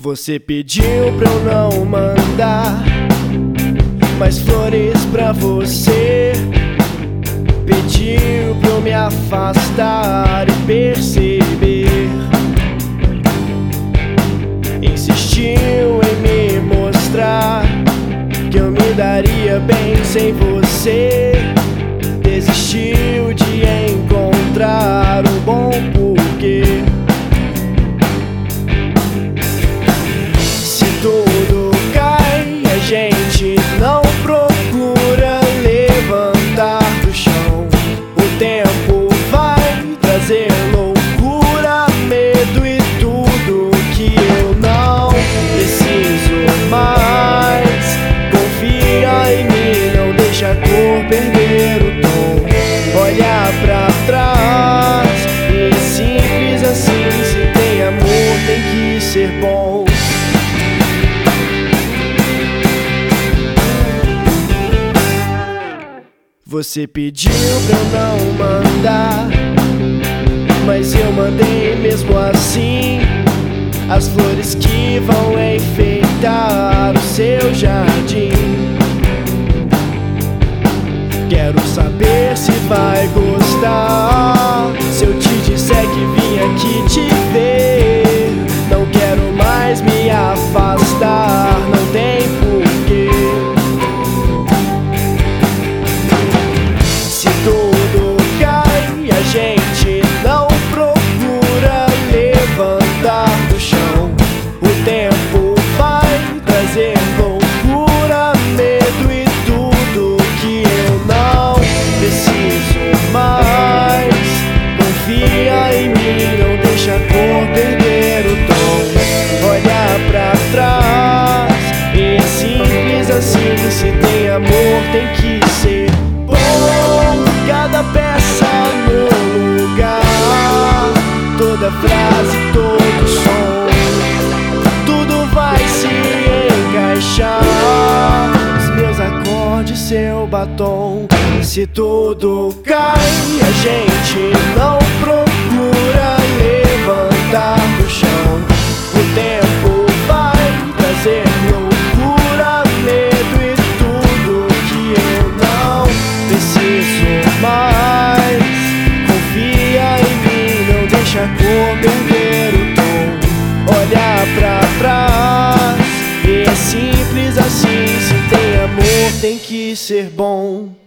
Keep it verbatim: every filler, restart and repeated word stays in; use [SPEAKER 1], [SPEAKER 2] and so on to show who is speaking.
[SPEAKER 1] Você pediu pra eu não mandar mais flores pra você, pediu pra eu me afastar e perceber, insistiu em me mostrar que eu me daria bem sem você, desistiu de encontrar um bom porquê. Se tudo cai, a gente não procura levantar do chão. O tempo vai trazer loucura, medo e tudo que eu não preciso mais. Confia em mim, não deixa a cor perder o tom. Olha pra trás, e é simples assim. Se tem amor, tem que ser bom. Você pediu pra eu não mandar, mas eu mandei mesmo assim. As flores que vão enfeitar o seu jardim. Quero saber se vai gostar se eu te disser que vim aqui te ver. Não quero mais me afastar, não tem porquê. Se tudo cai, a gente não procura levantar do chão. O tempo vai trazer loucura, medo e tudo que eu não preciso mais. Confia em mim, não deixa a cor perder o tom. Olha pra trás, e é simples assim. Se tem amor, tem que ser bom. Cada peça no lugar, toda frase, todo som, tudo vai se encaixar. Os meus acordes, seu batom. Se tudo cai, a gente não procura levantar do chão. O tempo vai trazer loucura, medo e tudo que eu não preciso mais. Confia em mim, não deixa a cor perder o tom. Olha pra trás, e é simples assim. Se tem amor, tem que ser bom.